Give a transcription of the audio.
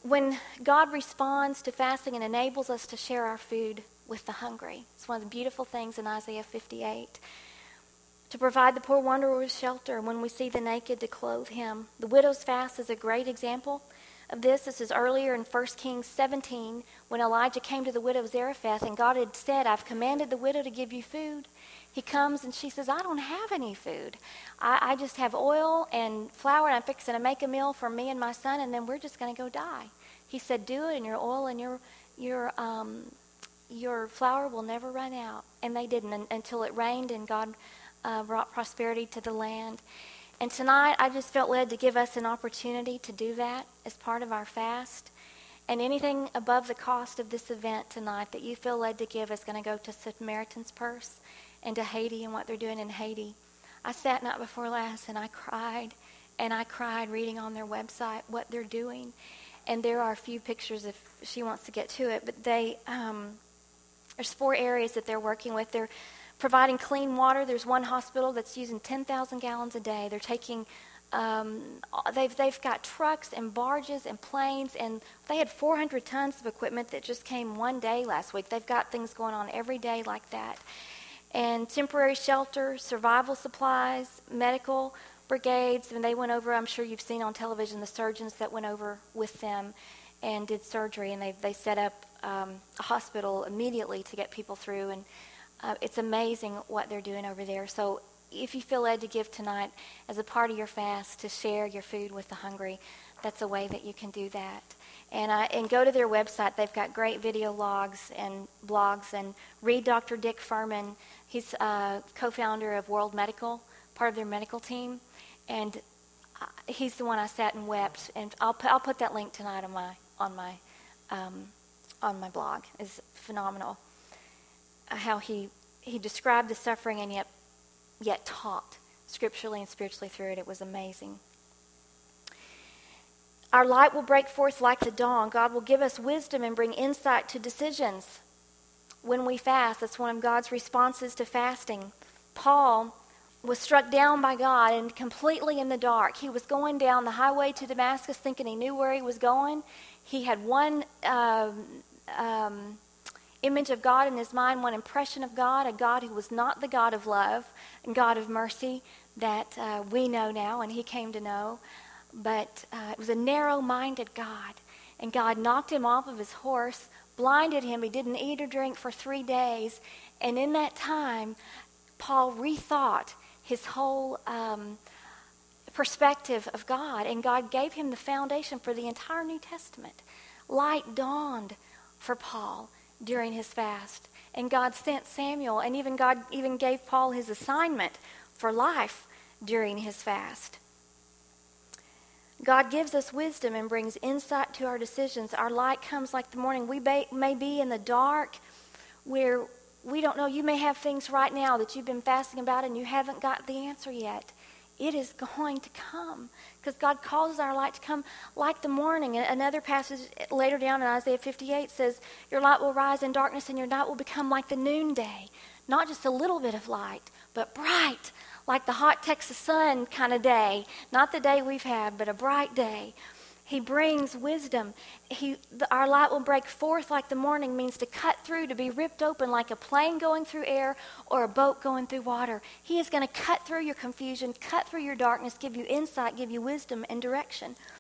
when God responds to fasting and enables us to share our food with the hungry. It's one of the beautiful things in Isaiah 58. To provide the poor wanderer with shelter, when we see the naked, to clothe him. The widow's fast is a great example of this. This is earlier in 1 Kings 17, when Elijah came to the widow of Zarephath, and God had said, I've commanded the widow to give you food. He comes and she says, I don't have any food. I just have oil and flour, and I'm fixing to make a meal for me and my son, and then we're just going to go die. He said, do it, and your oil and your flour will never run out. And they didn't until it rained, and God brought prosperity to the land. And tonight, I just felt led to give us an opportunity to do that as part of our fast. And anything above the cost of this event tonight that you feel led to give is going to go to Samaritan's Purse and to Haiti and what they're doing in Haiti. I sat night before last and I cried reading on their website what they're doing. And there are a few pictures if she wants to get to it. But there's 4 areas that they're working with. They're providing clean water. There's one hospital that's using 10,000 gallons a day. They're taking, they've got trucks and barges and planes, and they had 400 tons of equipment that just came one day last week. They've got things going on every day like that. And temporary shelter, survival supplies, medical brigades, and they went over, I'm sure you've seen on television, the surgeons that went over with them and did surgery, and they set up a hospital immediately to get people through, and it's amazing what they're doing over there. So if you feel led to give tonight as a part of your fast to share your food with the hungry, that's a way that you can do that. And go to their website. They've got great video logs and blogs. And read Dr. Dick Furman. He's co-founder of World Medical, part of their medical team. And he's the one I sat and wept. And I'll put that link tonight on my blog. It's phenomenal how he described the suffering and yet taught scripturally and spiritually through it. It was amazing. Our light will break forth like the dawn. God will give us wisdom and bring insight to decisions when we fast. That's one of God's responses to fasting. Paul was struck down by God and completely in the dark. He was going down the highway to Damascus thinking he knew where he was going. He had one image of God in his mind, one impression of God, a God who was not the God of love and God of mercy that we know now and he came to know. But it was a narrow-minded God. And God knocked him off of his horse, blinded him. He didn't eat or drink for 3 days. And in that time, Paul rethought his whole perspective of God. And God gave him the foundation for the entire New Testament. Light dawned for Paul during his fast. And God sent Samuel. And God even gave Paul his assignment for life during his fast. God gives us wisdom and brings insight to our decisions. Our light comes like the morning. We may be in the dark where we don't know. You may have things right now that you've been fasting about and you haven't got the answer yet. It is going to come because God causes our light to come like the morning. Another passage later down in Isaiah 58 says, your light will rise in darkness and your night will become like the noonday. Not just a little bit of light, but bright, like the hot Texas sun kind of day. Not the day we've had, but a bright day. He brings wisdom. Our light will break forth like the morning means to cut through, to be ripped open like a plane going through air or a boat going through water. He is going to cut through your confusion, cut through your darkness, give you insight, give you wisdom and direction.